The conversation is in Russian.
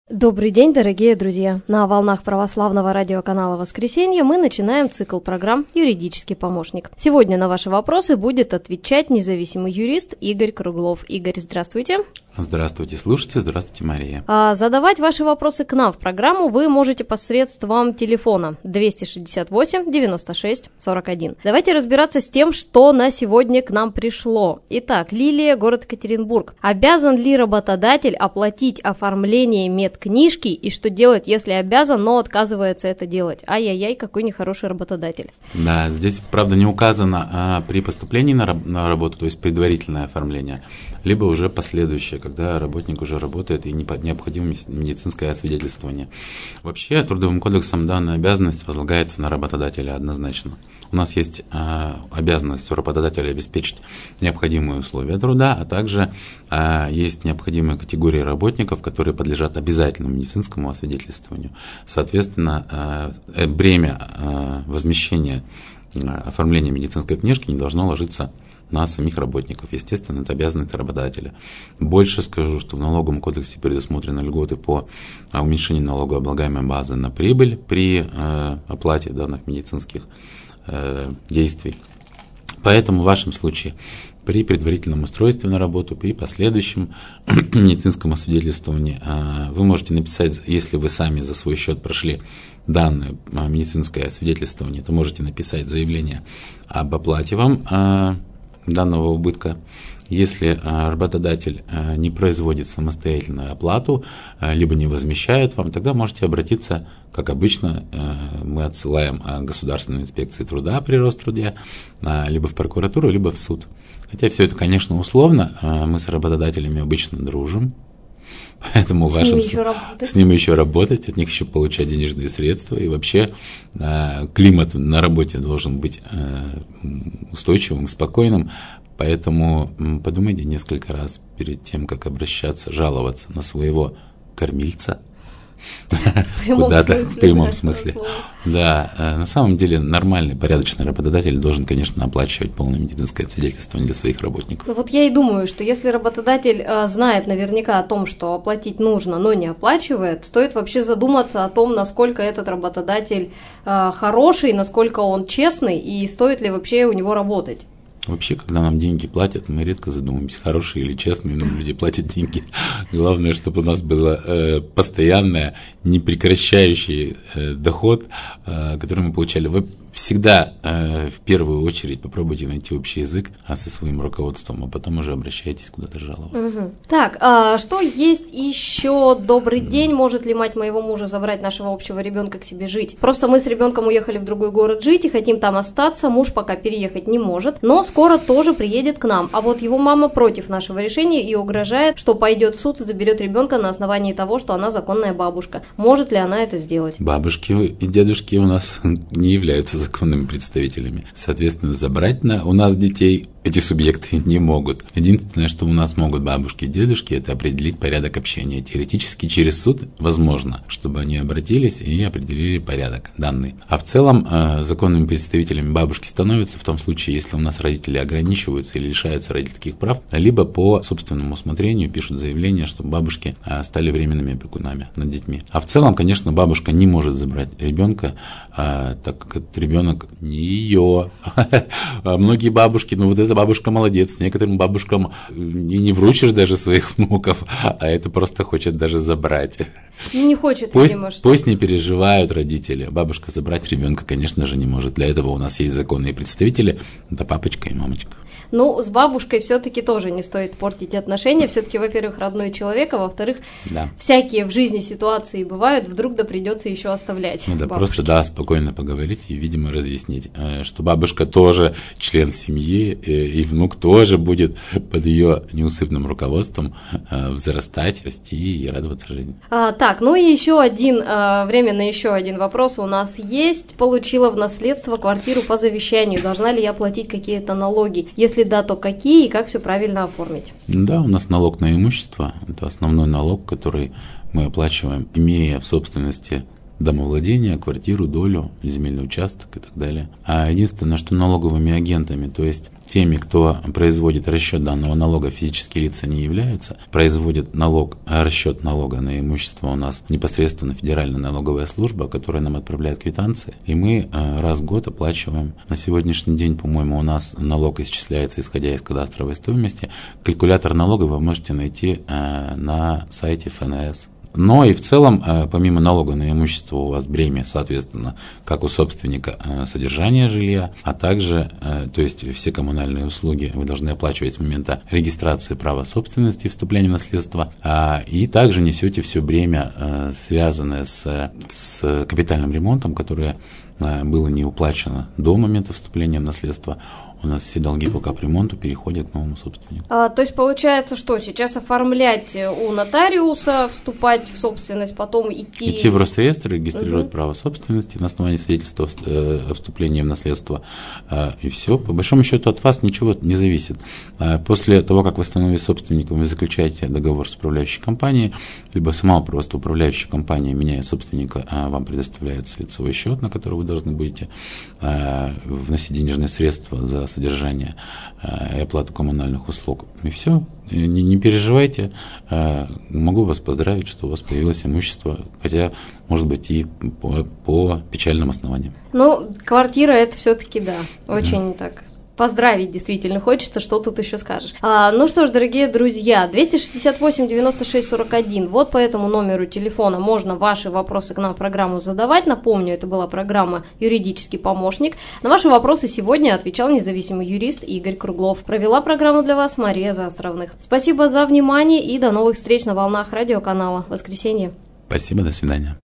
Добрый день, дорогие друзья! На волнах православного радиоканала «Воскресенье» мы начинаем цикл программ «Юридический помощник». Сегодня на ваши вопросы будет отвечать независимый юрист Игорь Круглов. Игорь, здравствуйте! Здравствуйте, слушайте, здравствуйте, Мария. Задавать ваши вопросы к нам в программу вы можете посредством телефона 268 96 41. Давайте разбираться с тем, что на сегодня к нам пришло. Итак, Лилия, город Екатеринбург. Обязан ли работодатель оплатить оформление медкнижки и что делать, если обязан, но отказывается это делать? Ай-яй-яй, какой нехороший работодатель. Да, здесь, правда, не указано при поступлении на работу, то есть предварительное оформление, либо уже последующее, когда работник уже работает и необходимо медицинское освидетельствование. Вообще, Трудовым кодексом данная обязанность возлагается на работодателя однозначно. У нас есть обязанность у работодателя обеспечить необходимые условия труда, а также есть необходимые категории работников, которые подлежат обязательному медицинскому освидетельствованию. Соответственно, бремя возмещения оформления медицинской книжки не должно ложиться на самих работников. Естественно, это обязанность работодателя. Больше скажу, что в налоговом кодексе предусмотрены льготы по уменьшению налогооблагаемой базы на прибыль при оплате данных медицинских действий. Поэтому в вашем случае при предварительном устройстве на работу, при последующем медицинском освидетельствовании вы можете написать, если вы сами за свой счет прошли данное медицинское освидетельствование, то можете написать заявление об оплате вам данного убытка. Если работодатель не производит самостоятельную оплату, либо не возмещает вам, тогда можете обратиться, как обычно, мы отсылаем Государственной инспекции труда при Роструде, либо в прокуратуру, либо в суд. Хотя все это, конечно, условно, мы с работодателями обычно дружим, поэтому с ними еще работать, от них еще получать денежные средства, и вообще климат на работе должен быть устойчивым, спокойным. Поэтому подумайте несколько раз перед тем, как обращаться, жаловаться на своего кормильца. Куда-то в прямом смысле. Да, на самом деле нормальный, порядочный работодатель должен, конечно, оплачивать полное медицинское свидетельствование для своих работников. Ну вот я и думаю, что если работодатель знает наверняка о том, что оплатить нужно, но не оплачивает, стоит вообще задуматься о том, насколько этот работодатель хороший, насколько он честный и стоит ли вообще у него работать. Вообще, когда нам деньги платят, мы редко задумываемся, хорошие или честные нам люди платят деньги. Главное, чтобы у нас был постоянный, непрекращающий доход, который мы получали. Вы всегда в первую очередь попробуйте найти общий язык со своим руководством, а потом уже обращайтесь куда-то жаловаться. Угу. Так, что есть еще? Добрый день. Может ли мать моего мужа забрать нашего общего ребенка к себе жить? Просто мы с ребенком уехали в другой город жить и хотим там остаться. Муж пока переехать не может, но скоро тоже приедет к нам. А вот его мама против нашего решения и угрожает, что пойдет в суд и заберет ребенка на основании того, что она законная бабушка. Может ли она это сделать? Бабушки и дедушки у нас не являются законными представителями. Соответственно, забрать у нас детей эти субъекты не могут. Единственное, что у нас могут бабушки и дедушки, это определить порядок общения. Теоретически через суд возможно, чтобы они обратились и определили порядок данный. А в целом законными представителями бабушки становятся в том случае, если у нас родители ограничиваются или лишаются родительских прав, либо по собственному усмотрению пишут заявление, чтобы бабушки стали временными опекунами над детьми. А в целом, конечно, бабушка не может забрать ребенка, так как этот ребенок не ее. Многие бабушки, вот эта бабушка молодец, некоторым бабушкам и не вручишь даже своих внуков, а это просто хочет даже забрать. Не хочет, видимо, что. Пусть не переживают родители. Бабушка забрать ребенка, конечно же, не может. Для этого у нас есть законные представители, это папочка и мамочка. Ну, с бабушкой все-таки тоже не стоит портить отношения. Все-таки, во-первых, родной человек, а во-вторых, всякие в жизни ситуации бывают, вдруг да придется еще оставлять. Ну да, просто спокойно поговорить и, видимо, разъяснить, что бабушка тоже член семьи, и внук тоже будет под ее неусыпным руководством взрастать, расти и радоваться жизни. Так, ну и еще один вопрос у нас есть. Получила в наследство квартиру по завещанию. Должна ли я платить какие-то налоги? Если да, то какие и как все правильно оформить? Да, у нас налог на имущество. Это основной налог, который мы оплачиваем, имея в собственности домовладение, квартиру, долю, земельный участок и так далее. А единственное, что налоговыми агентами, то есть теми, кто производит расчет данного налога, физические лица не являются, производит расчет налога на имущество у нас непосредственно Федеральная налоговая служба, которая нам отправляет квитанции, и мы раз в год оплачиваем. На сегодняшний день, по-моему, у нас налог исчисляется, исходя из кадастровой стоимости. Калькулятор налога вы можете найти на сайте ФНС. Но и в целом, помимо налога на имущество, у вас бремя, соответственно, как у собственника содержания жилья, а также, то есть все коммунальные услуги вы должны оплачивать с момента регистрации права собственности и вступления в наследство, и также несете все бремя, связанное с капитальным ремонтом, которое было не уплачено до момента вступления в наследство. У нас все долги по капремонту переходят новому собственнику. То есть получается, что сейчас оформлять у нотариуса, вступать в собственность, потом идти в Росреестр, регистрировать право собственности на основании свидетельства о вступлении в наследство, и все. По большому счету от вас ничего не зависит. После того, как вы становитесь собственником, вы заключаете договор с управляющей компанией, либо сама просто управляющая компания меняет собственника, вам предоставляется лицевой счет, на который вы должны будете вносить денежные средства за содержание и оплату коммунальных услуг. И все. Не переживайте. Могу вас поздравить, что у вас появилось имущество, хотя, может быть, и по печальным основаниям. Ну, квартира – это все-таки, да, очень так... Поздравить действительно хочется, что тут еще скажешь. Ну что ж, дорогие друзья, 268-96-41, вот по этому номеру телефона можно ваши вопросы к нам в программу задавать. Напомню, это была программа «Юридический помощник». На ваши вопросы сегодня отвечал независимый юрист Игорь Круглов. Провела программу для вас Мария Заостровных. Спасибо за внимание и до новых встреч на волнах радиоканала «Воскресенье». Спасибо, до свидания.